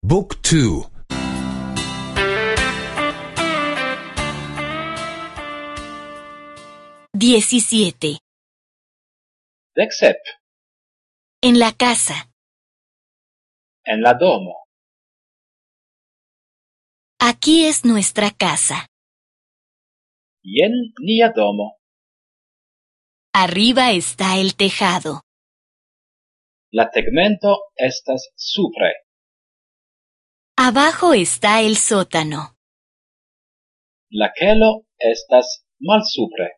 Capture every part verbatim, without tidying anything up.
บุ๊กทู diecisiete. Dexep. En la casa. En la domo. Aquí es nuestra casa. Jen nia domo. Arriba está el tejado. La tegmento estas supre. Abajo está el sótano. La kelo estas malsupre.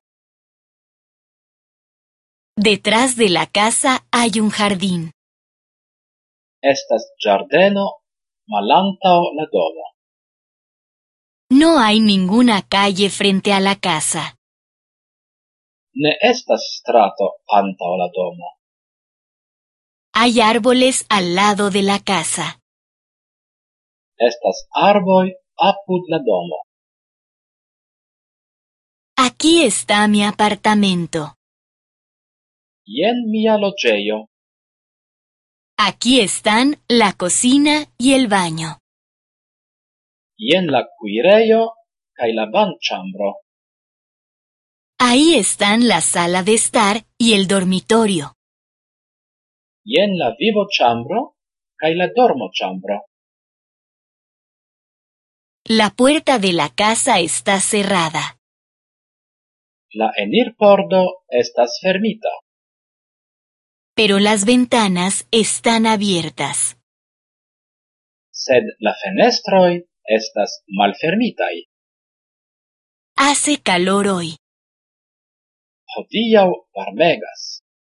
Detrás de la casa hay un jardín. Estas ĝardeno malantaŭ la domo. No hay ninguna calle frente a la casa. Ne estas strato antaŭ la domo. Hay árboles al lado de la casa. Estas arboj apud la domo. Aquí está mi apartamento. Jen mia loĝejo. Aquí están la cocina y el baño. Jen la kuirejo kaj la banĉambro. Ahí están la sala de estar y el dormitorio. Jen la vivoĉambro kaj la dormoĉambro. La puerta de la casa está cerrada. La enirpordo estas fermita. Pero las ventanas están abiertas. Sed la fenestroj estas malfermitaj. Hace calor hoy. Hodiaŭ varmegas.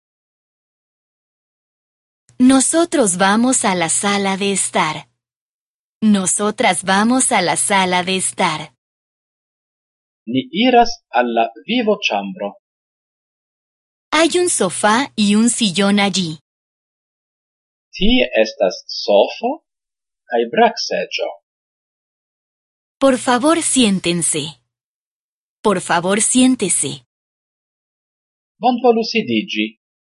Nosotros vamos a la sala de estar. Nosotras vamos a la sala de estar. Ni iras al la vivoĉambro. Hay un sofá y un sillón allí. Tie estas sofo kaj brakseĝo. Por favor, siéntense. Por favor, siéntese. Bonvolu sidiĝi.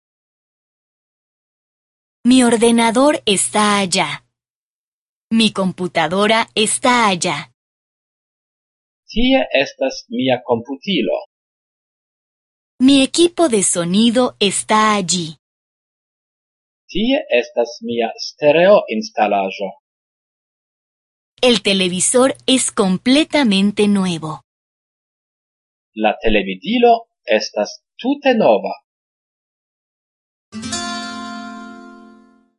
Mi ordenador está allá. Mi computadora está allá. Tie estas mia komputilo. Mi equipo de sonido está allí. Tie estas mia stereoinstalaĵo. El televisor es completamente nuevo. La televidilo estas tute nova.